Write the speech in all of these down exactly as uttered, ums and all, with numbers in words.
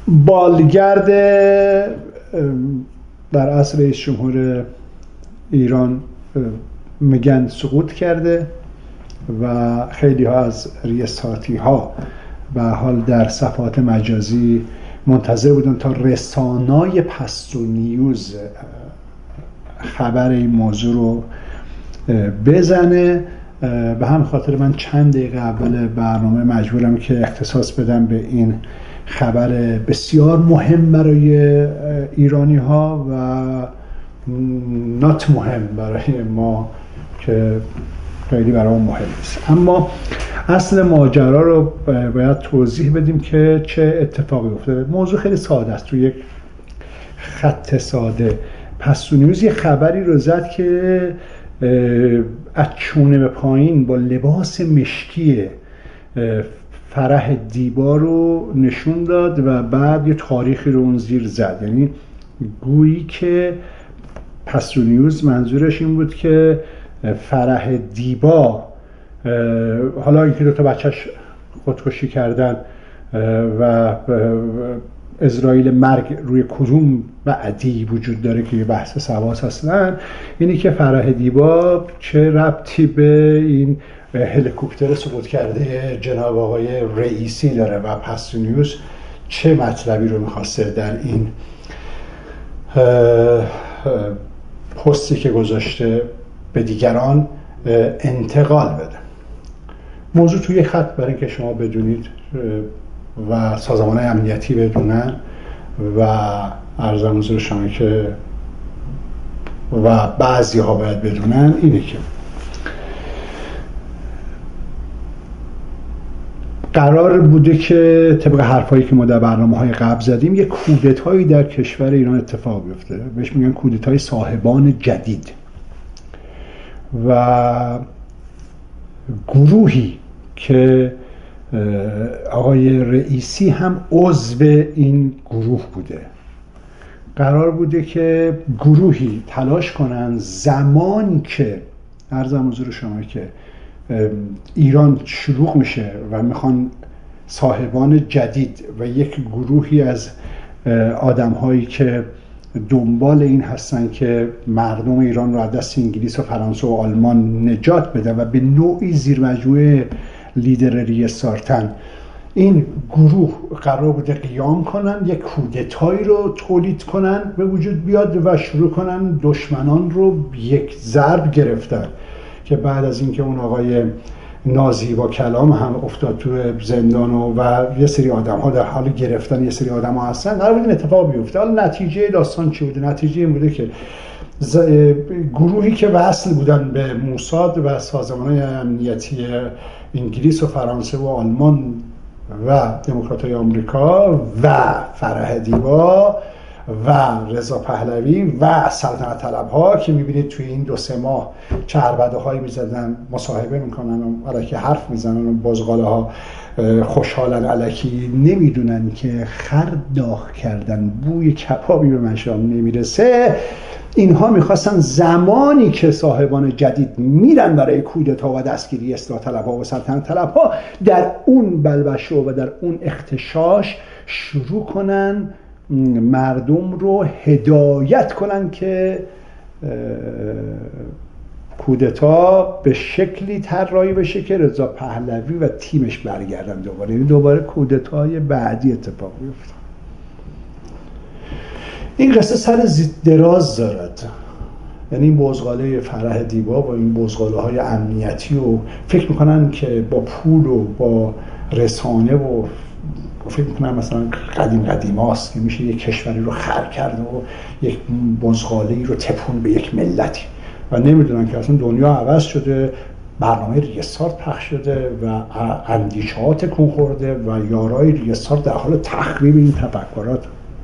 بالگرد در عصر رئیس جمهور ایران میگن سقوط کرده و خیلی ها از ریاستاتی ها به حال در صفحات مجازی منتظر بودن تا رسانای پستو نیوز خبر این موضوع رو بزنه. به همین خاطر من چند دقیقه اول برنامه مجبورم که اختصاص بدم به این خبر بسیار مهم برای ایرانی ها و نات مهم برای ما که خیلی برای ما مهم نیست. اما اصل ماجرا رو باید توضیح بدیم که چه اتفاقی افتاده. موضوع خیلی ساده است، تو یک خط ساده پستو نیوز یه خبری رو زد که از چونه به پایین با لباس مشکی فرح دیبا رو نشون داد و بعد یه تاریخی رو اون زیر زد. یعنی گویی که پستو نیوز منظورش این بود که فرح دیبا، حالا اینکه دو تا بچهش خودکشی کردن و اسرائیل مرگ روی کدوم بعدی وجود داره که یه بحث سواس هستن، اینی که فرح دیبا چه ربطی به این هلیکوپتر سقوط کرده جناب آقای رئیسی داره و پستو نیوز چه مطلبی رو میخواسته در این پستی که گذاشته به دیگران انتقال بده. موضوع توی خط برای اینکه شما بدونید و سازمان امنیتی بدونن و عرضم حضور شما که و بعضی ها باید بدونن اینه که قرار بوده که طبق حرفایی که ما در برنامه‌های قبل زدیم یک کودتایی در کشور ایران اتفاق بیفته، بهش میگن کودتای صاحبان جدید، و گروهی که آقای رئیسی هم عضو این گروه بوده، قرار بوده که گروهی تلاش کنن زمانی که عرضم حضور شما که ایران شلوغ میشه و میخوان صاحبان جدید و یک گروهی از آدم هایی که دنبال این هستن که مردم ایران رو از دست انگلیس و فرانسه و آلمان نجات بده و به نوعی زیر مجموعه لیدر ریاستارتن، این گروه قرار بوده قیام کنن، یک کودتایی رو تولید کنن به وجود بیاد و شروع کنن دشمنان رو یک ضرب گرفتن که بعد از اینکه اون آقای نازی با کلام هم افتاد تو زندان و, و یه سری آدم ها در حال گرفتن یه سری آدم ها هستن، قرار بود این اتفاق بیفته. حالا نتیجه داستان چی بوده؟ نتیجه این بوده که گروهی که وصل بودن به موساد و سازمان امنیتی انگلیس و فرانسه و آلمان و دموکرات‌های آمریکا و فرح دیبا و رضا پهلوی و سلطنت طلب‌ها که می‌بینید توی این دو سه ماه چه عربده‌هایی می‌زدن، مصاحبه می‌کنن و الکی حرف می‌زنن و بزغاله‌ها خوشحالن، الکی نمی‌دونن که خر داغ کردن بوی کبابی به مشام نمی‌رسه. اینها می‌خواستن زمانی که صاحبان جدید میرن برای کودتا و دستگیری اصلاح طلب‌ها و سلطنت طلب‌ها، در اون بلبشو و در اون اختشاش شروع کنن مردم رو هدایت کنن که کودتا به شکلی طراحی بشه که رضا پهلوی و تیمش برگردن دوباره، یعنی دوباره کودتای بعدی اتفاق بیفته. این قصه سر زید دراز دارد، یعنی این بزغاله فرح دیبا و این بزغاله های امنیتی و فکر میکنن که با پول و با رسانه و فکر میکنن مثلا قدیم قدیم هاست که میشه یک کشوری رو خر کرد و یک بزغاله‌ای رو تپون به یک ملتی و نمیدونن که اصلا دنیا عوض شده، برنامه ریاستارت پخش شده و اندیشهات تکون خورده و یارای ریاستارت در حال تخریب این تفکرات.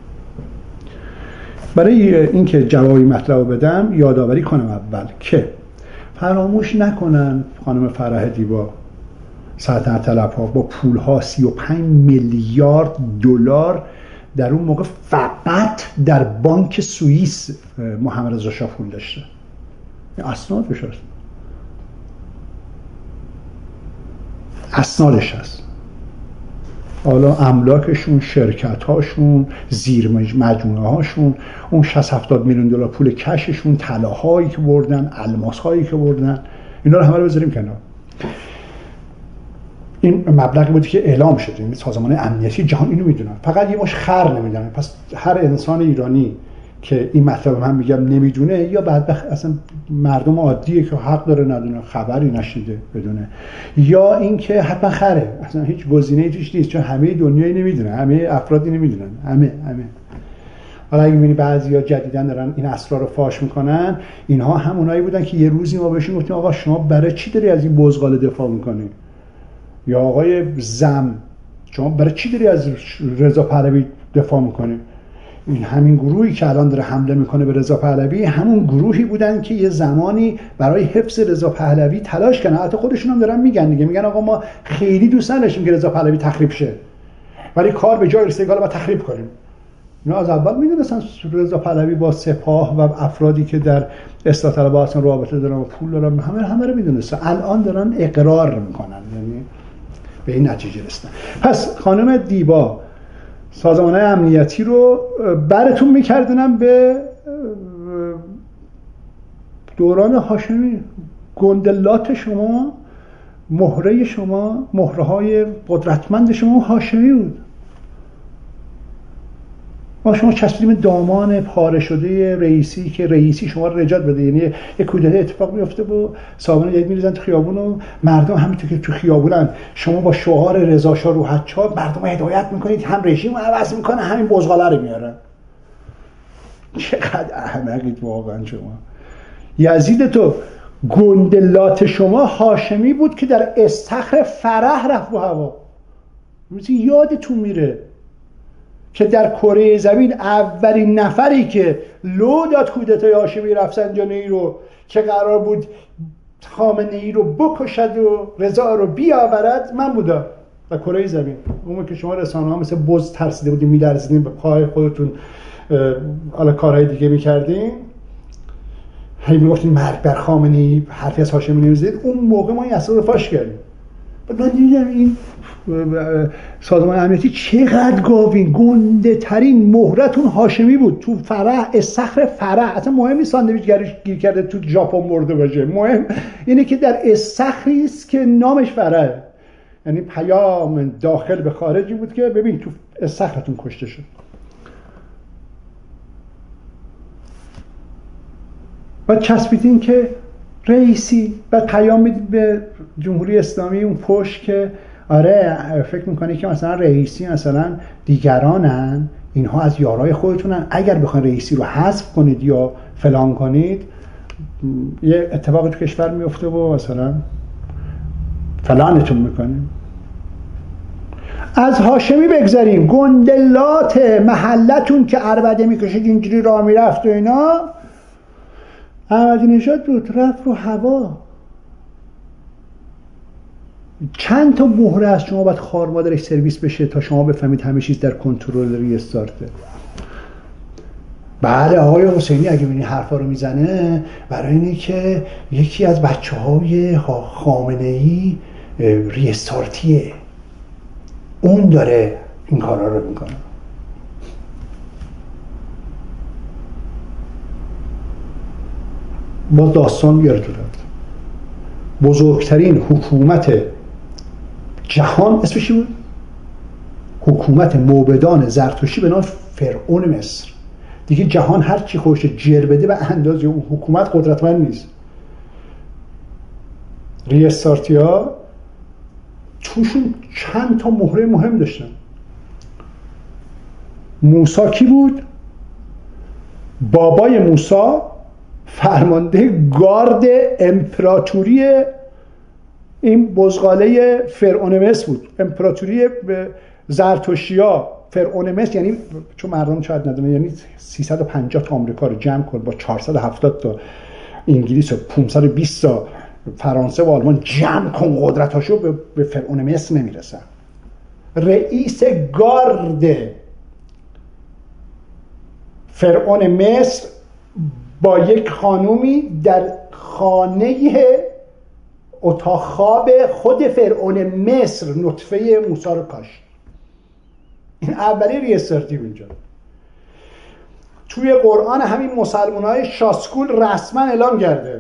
برای اینکه جوابی مطلب بدم یادآوری کنم اول که فراموش نکنن خانم فرح دیبا سلطنت طلب‌ها با پول‌ها سی و پنج میلیارد دلار در اون موقع فقط در بانک سوئیس محمد رضا شاه پول داشته. اسنادش هست، اسنادش هست. حالا املاکشون، شرکت‌هاشون، زیر مجموعه‌هاشون، اون شصت هفتاد میلیون دلار پول کششون، طلاهایی که بردن، الماس‌هایی که بردن، اینا رو همه رو بذاریم کنار. این مبلغی بودی که اعلام شد. این سازمان امنیتی جهان اینو میدونن، فقط یه مش خر نمیدونن. پس هر انسان ایرانی که این مطلب من میگم نمیدونه، یا بدبخت اصلا مردم عادیه که حق داره ندونه، خبری نشیده بدونه، یا اینکه حتما خره، اصلا هیچ گزینه‌ای توش نیست، چون همه دنیایی نمیدونن، همه افرادی نمیدونن، همه همه حالا اگه می‌بینی بعضیا جدیداً دارن این اسرار رو فاش میکنن، اینها همونایی بودن که یه روزی ما بهشون گفتیم آقا شما برای چی داری از این بزغاله دفاع میکنی؟ یا آقای زم شما برای چی داری از رضا پهلوی دفاع میکنی؟ این همین گروهی که الان داره حمله میکنه به رضا پهلوی همون گروهی بودن که یه زمانی برای حفظ رضا پهلوی تلاش کردن. حتی خودشون هم دارن میگن دیگه، میگن آقا ما خیلی دوست نداشتیم که رضا پهلوی تخریب شه، ولی کار به جای رسید حالا باید تخریب کنیم. اینا از اول میدونستن رضا پهلوی با سپاه و افرادی که در اصلاح طلبها اصلا رابطه دارن و پول دارن، همه همه رو میدونستن. الان دارن اقرار میکنن، یعنی به این نتیجه رسیدن. پس خانم دیبا سازمان‌های امنیتی رو براتون میکردنم به دوران هاشمی. گندلات شما، مهره شما، مهره‌های قدرتمند شما هاشمی بود. ما شما چسبیدیم دامان پاره شده رئیسی که رئیسی شما رو نجات بده. یعنی یک کودته اتفاق میفته و صابون جدید میریزن تو خیابون و مردم همینطور که تو خیابونن، شما با شعار رضا شاه روحت شاد مردم رو هدایت میکنید، هم رژیم رو عوض میکنه، همین بزغاله رو میارن. چقدر احمقید واقعا شما. یزید تو گندلات شما هاشمی بود که در استخر فرح رفت رو هوا. یادتون میره که در کره زمین اولین نفری که لو داد کودتای هاشمی رفسنجانی رو که قرار بود خامنه ای رو بکشد و رضا رو بیاورد من بودم در کره زمین. اون که شما رسانه ها مثل بز ترسیده بودیم میلرزیدیم به پای خودتون، حالا کارهای دیگه میکردیم، هی میگفتیم مرگ بر خامنه ای، حرفی از هاشمی نمیزدید. اون موقع ما این اصلا رو فاش کردیم. من دیدم این سازمان امنیتی چقدر گاوین. گنده ترین مهرتون هاشمی بود تو فرح، استخر فرح. اصلا مهم نیست ساندویچ گریش گیر کرده تو ژاپن مرده باشه، مهم اینه که در استخری است که نامش فرحه. یعنی پیام داخل به خارجی بود که ببین تو استخرتون کشته شد. و چسبیدین که رئیسی و پیام میدید به جمهوری اسلامی اون پشت که آره فکر میکنه که مثلا رئیسی مثلا دیگرانن، اینها از یارای خودتونن، اگر بخواین رئیسی رو حذف کنید یا فلان کنید یه اتفاقی تو کشور میفته و مثلا فلانتون میکنیم. از هاشمی بگذاریم، گندلات محلتون که عربده میکشید اینجوری راه میرفت و اینا، احمدی نژاد بود رفت رو هوا. چند تا مهره از شما باید خوار مادرش سرویس بشه تا شما بفهمید همه چیز در کنترل ریستارته. بله آقای حسینی اگه ببینی حرفا رو میزنه برای اینه که یکی از بچه های خامنه ای ریستارتیه، اون داره این کارا رو میکنه. با داستان بیارتون رفت. بزرگترین حکومت جهان اسمش بود؟ حکومت موبدان زرتشتی به نام فرعون مصر. دیگه جهان هر چی خوش جر بده به اندازه اون حکومت قدرتمند نیست. ریستارتی ها توشون چند تا مهره مهم داشتن. موسی کی بود؟ بابای موسی فرمانده گارد امپراتوری این بزغاله فرعون مصر بود. امپراتوری زرتشتی‌ها فرعون مصر، یعنی چون مردم شاید ندونه، یعنی سیصد و پنجاه تا آمریکا رو جمع کن با چهارصد و هفتاد تا انگلیس و پانصد و بیست تا فرانسه و آلمان جمع کن قدرتاشو به فرعون مصر نمیرسن. رئیس گارد فرعون مصر با یک خانومی در خانه اتاق خواب خود فرعون مصر نطفه موسی رو کاشت. اولی ریستارتیو اینجا. توی قرآن همین مسلمان‌های شاسکول رسما اعلام کرده،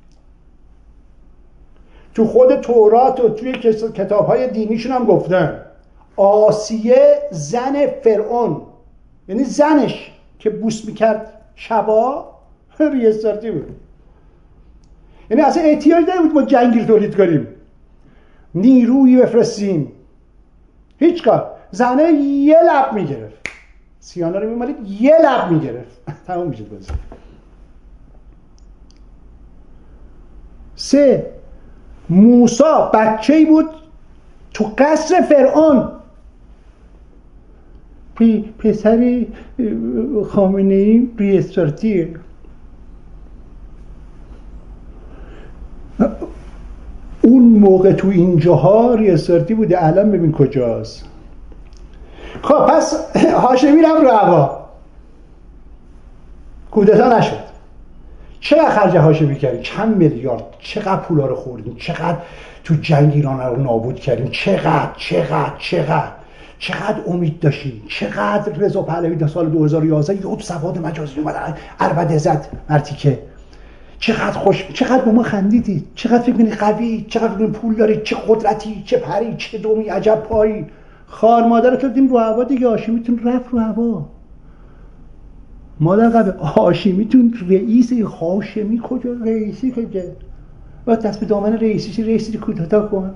تو خود تورات و توی کتاب‌های دینیشون هم گفتن آسیه زن فرعون، یعنی زنش که بوس میکرد شبا، ریستارتی بود. یعنی اصلا احتیاج نبود ما جنگیر تولید کنیم، نیرویی بفرستیم، هیچ کار. زنه یه لب میگرفت، سیانا رو میمالید یه لب میگرفت، تمام میشد بازی. سه، موسی بچه‌ای بود تو قصر فرعون، پی پسر خامنه‌ای ریستارتیه. اون موقع تو اینجاها ریستارتی بوده، الان ببین کجاست. خب پس هاشمی رفت رو هوا، کودتا نشد. چقدر خرج هاشمی کردیم؟ چند میلیارد؟ چقدر پولا رو خوردیم؟ چقدر تو جنگ ایران رو نابود کردیم؟ چقدر چقدر چقدر چقدر امید داشتیم؟ چقدر رضا پهلوی در سال دو هزار و یازده یه سواد مجازی اومد عربده زد مرتیکه، چقدر خوش، چقدر به ما خندیدید، چقدر فکر کنید قوی، چقدر فکر کنید پول دارید، چه قدرتی، چه پری، چه دومی، عجب پایی. خار مادرت دادیم رو هوا دیگه. هاشمیتون رفت رو هوا. مادر قبل هاشمیتون رئیس، هاشمی کجا؟ رئیسی کجا؟ و دست به دامن رئیسی، رئیسی کوتاه کن.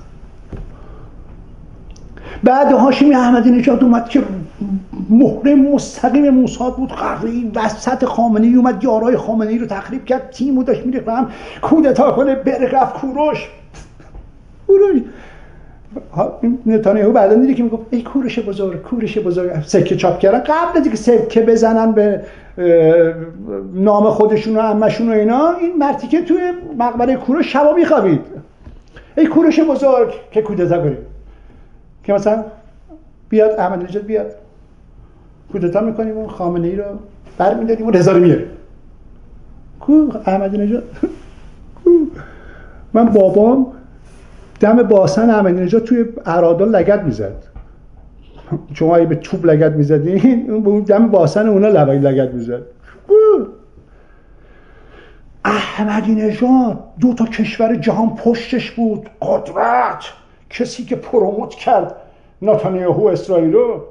بعد هاشمی احمدی نژاد اومد که مهره مستقیم موساد بود، قوی وسط خامنه‌ای اومد یارای خامنه‌ای رو تخریب کرد، تیمو داشت میره هم کودتا کنه، بره رفت کوروش. کوروش نتانیاهو بعدن دیدی که میگفت ای کوروش بزرگ، کوروش بزرگ. سکه چاپ کردن قبل از اینکه سکه بزنن به نام خودشون و عمشون و اینا، این مرتیکه توی مقبره کوروش شبا میخوابید. ای کوروش بزرگ که کودتا کنیم، که مثلا بیاد احمدی نژاد بیاد کودتا میکنیم و خامنه‌ای رو برمی‌داریم و رضا رو میاریم. کو احمدی نژاد کو. من بابام دم باسن احمدی نژاد توی ارادان لگد میزد. شما اگه به توپ لگد میزدین اون دم باسن اونا لگد میزد. احمدی نژاد دو تا کشور جهان پشتش بود، قدرت، کسی که پروموت کرد نتانیاهو اسرائیل رو،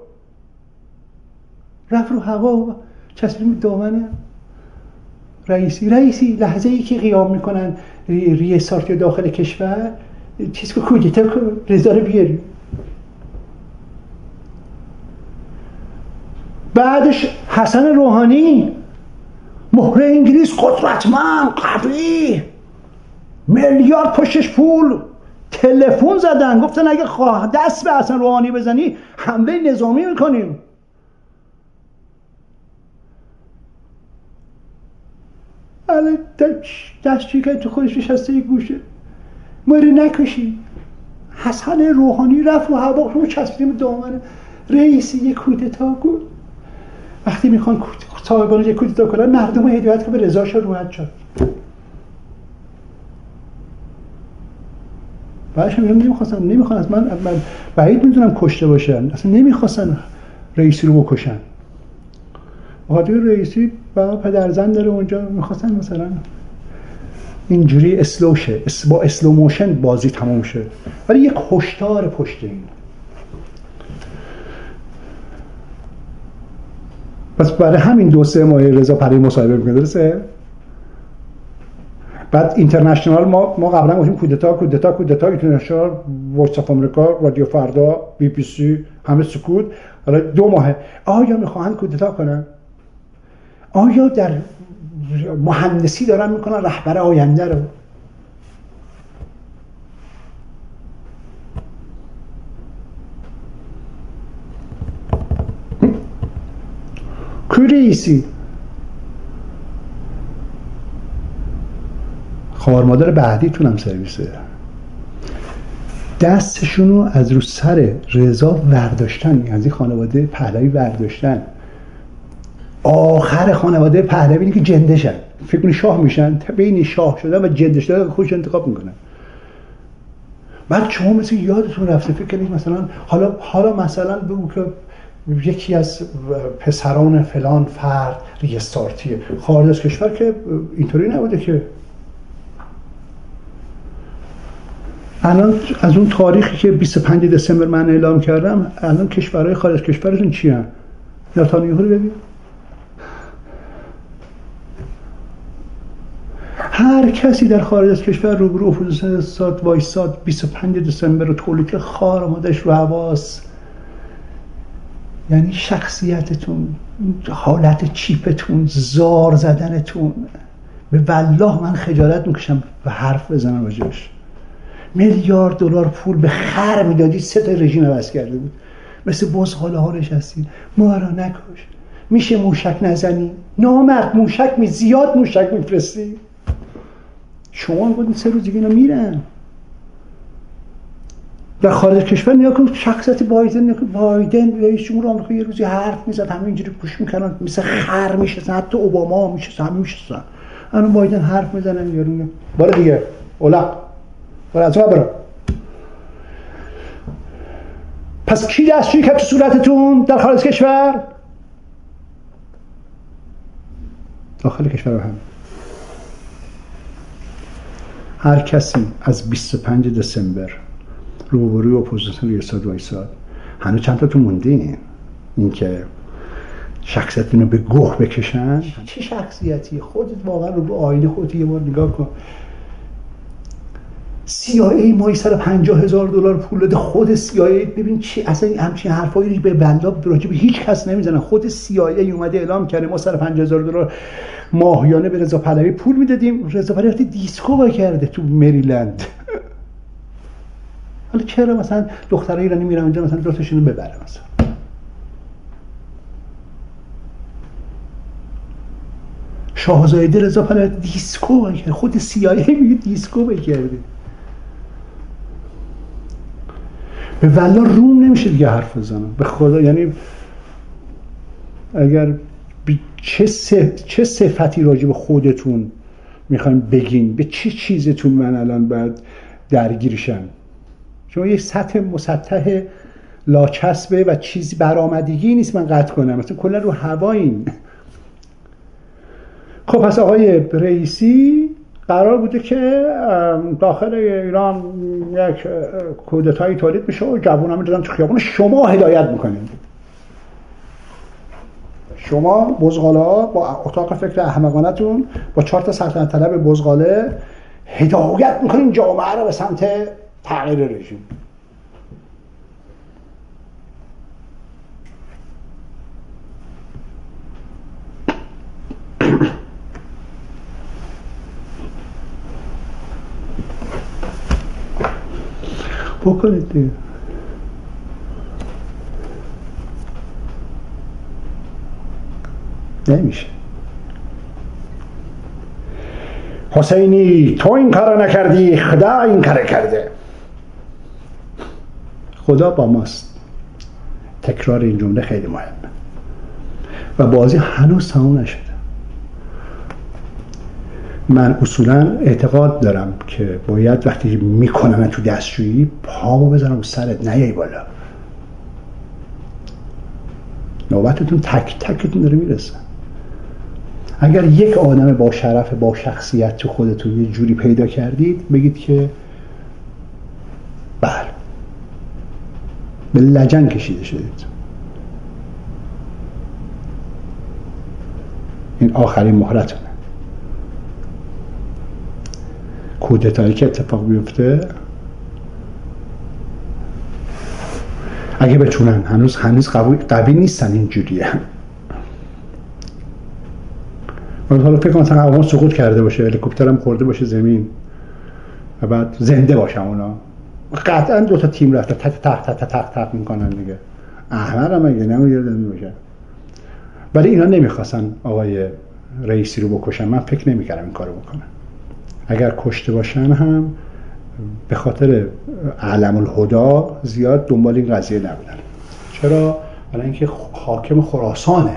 رفت رو هوا و چسبید دامن رئیسی. رئیسی لحظه ای که قیام میکنن ریاست داخل کشور، چیز که کودتا کن، رضا رو بیاریم. بعدش حسن روحانی، مهره انگلیس، قدرتمند، قوی، میلیارد پشتش پول، تلفن زدن گفتن اگه خواه دست به حسن روحانی بزنی حمله نظامی میکنیم. الان دستشویی که تو خودش نشسته یک گوشه، ما رو نکشی. حسن روحانی رفت و هوا رو چسبیدیم دامن رئیسی یک کودتا کن. وقتی میخوان صاحبان یک کودتا کنن، مردم رو هدایت که به رضاش روحت شد. بعدش میگم نمیخواستن، نمیخوان از من, من بعید میدونم کشته باشن، اصلا نمیخواستن رئیسی رو بکشن. بخاطر رئیسی با پدرزن داره اونجا، میخواستن مثلا اینجوری اسلو شه، با اسلو موشن بازی تموم شه، ولی یک هشدار پشت این. پس برای همین دو سه ماه رضا پهلوی مصاحبه میکنه، درسته؟ بعد اینترنشنال ما ما قبلا گفتیم کودتا کودتا کودتا، اینترنشنال، وایس اف آمریکا، رادیو فردا، بی بی سی، همه سکوت. حالا دو ماهه آیا میخواهند کودتا کنن؟ آیا در مهندسی دارن میکنن رهبر آینده رو؟ رئیسی خوار مادر بعدیتون هم سرویسه، دستشونو از رو سر رضا ورداشتن، از این خانواده پهلوی ورداشتن. آخر خانواده پهلوی اینه که جنده شن، فکر کنی شاه میشن، بین شاه شدن و جنده شدن خودش انتخاب میکنن. بعد شما مثل یادتون رفته فکر کنید مثلا حالا حالا مثلا بگو که یکی از پسران فلان فرد ریستارتیه. خارج از کشور که اینطوری نبوده که. الان از اون تاریخی که بیست و پنج دسامبر من اعلام کردم، الان کشورهای خارج از کشورتون چی هستن؟ نتانیاهو رو ببین. هر کسی در خارج از کشور روبرو اپوزیسیون ساد وایساد بیست و پنج دسامبر رو تولید خار مادش رو حواس. یعنی شخصیتتون، حالت چیپتون، زار زدنتون، به والله من خجالت میکشم و حرف بزنم راجبش. میلیارد دلار پول به خر میدادید، سه تا رژیم عوض کرده بود. مثل بزغاله ها نشستید. ما را نکش، میشه موشک نزنی؟ نامرد موشک می زیاد موشک میفرستی. شما بودین سه روز دیگه اینا میرن. در خارج کشور نیا کن شخصیت بایدن، نیا کن بایدن رئیس جمهور آمریکا یه روزی حرف میزد همه اینجوری گوش میکنن، مثل خر میشستن، حتی اوباما میشستن، همه میشستن. الان بایدن حرف میزنن یارو باره دیگه اولاق باره از ما برو. پس کی دستشویی کرد تو صورتتون در خارج کشور؟ داخل کشور هم هر کسی از بیست و پنج دسامبر روبروی اپوزیسیون ریاست وایساد. هنوز چند تا تو موندین این که شخصیتونو به گوه بکشن. چه شخصیتی؟ خودت واقعا رو به آینه خودت یه بار نگاه کن. سی آی ای ماهی صد و پنجاه هزار دلار پول داده. خود سی آی ای ببین چی اصلا همچین حرفایی به بنده راجع به هیچ کس نمیزنن. خود سی آی ای اومده اعلام کرده ما صد و پنجاه هزار دلار ماهیانه به رضا پهلوی پول میدادیم. رضا پهلوی وقتی دیسکو با کرده تو مریلند. حالا چرا مثلا دخترای ایرانی میرن اونجا مثلا دو تاشونو ببره مثلا؟ شاهزاده رضا پهلوی دیسکو با کرده. خود سی آی ای میگه دیسکو با کرده. به والله روم نمیشه دیگه حرف بزنم به خدا. یعنی اگر چه چه صفتی راجع به خودتون میخوایم بگین، به چه چیزتون من الان باید درگیرشم؟ شما یک سطح مسطح لاچسبه و چیزی برآمدگی نیست من قطع کنم، مثلا کلا رو هوایین. خب پس آقای رئیسی قرار بوده که داخل ایران یک کودتایی تولید بشه و جوونا میدادن تو خیابون. شما هدایت میکنید، شما بزغاله ها با اتاق فکر احمقانتون با چهار تا سلطنت طلب بزغاله هدایت میکنین جامعه رو به سمت تغییر رژیم. بکنید دیگه. نمیشه. حسینی تو این کارو نکردی، خدا این کارو کرده. خدا با ماست. تکرار این جمله خیلی مهمه و بازی هنوز تموم نشده. من اصولا اعتقاد دارم که باید وقتی میکنم تو دستشویی پامو بزنم رو سرت، نیای بالا. نوبتتون تک تکتون داره میرسه. اگر یک آدم با شرف با شخصیت تو خودتون یه جوری پیدا کردید بگید که بله به لجن کشیده شدید. این آخرین مهرتونه. کودتایی که اتفاق بیفته اگه بتونن، هنوز هنوز قوی, قوی نیستن اینجوریه. حالا فکر کنم مثلا هوا سقوط کرده باشه، هلیکوپترم خورده باشه زمین و بعد زنده باشن اونا، قطعا دو تا تیم رفته تک تق تق تق تق میکنن دیگه. احمد هم اگه نمیگردن باشه. ولی اینا نمیخواستن آقای رئیسی رو بکشن. من فکر نمیکردم این کارو بکنن. اگر کشته باشن هم به خاطر علم الهدا زیاد دنبال این قضیه نبودن. چرا؟ برای اینکه حاکم خراسانه،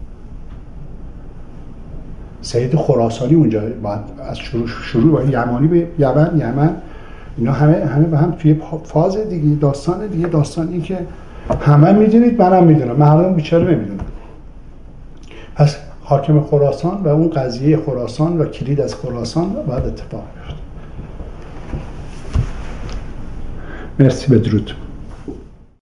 سید خراسانی اونجا باید از شروع شروع باید یمانی به یمن، یمن اینا همه همه به هم توی فاز دیگه، داستان دیگه، داستان این که همه میدونید، منم میدونم، مردم بیچاره نمیدونم. پس حاکم خراسان و اون قضیه خراسان و کلید از خراسان باید اتفاق بیفته. مرسی، بدرود.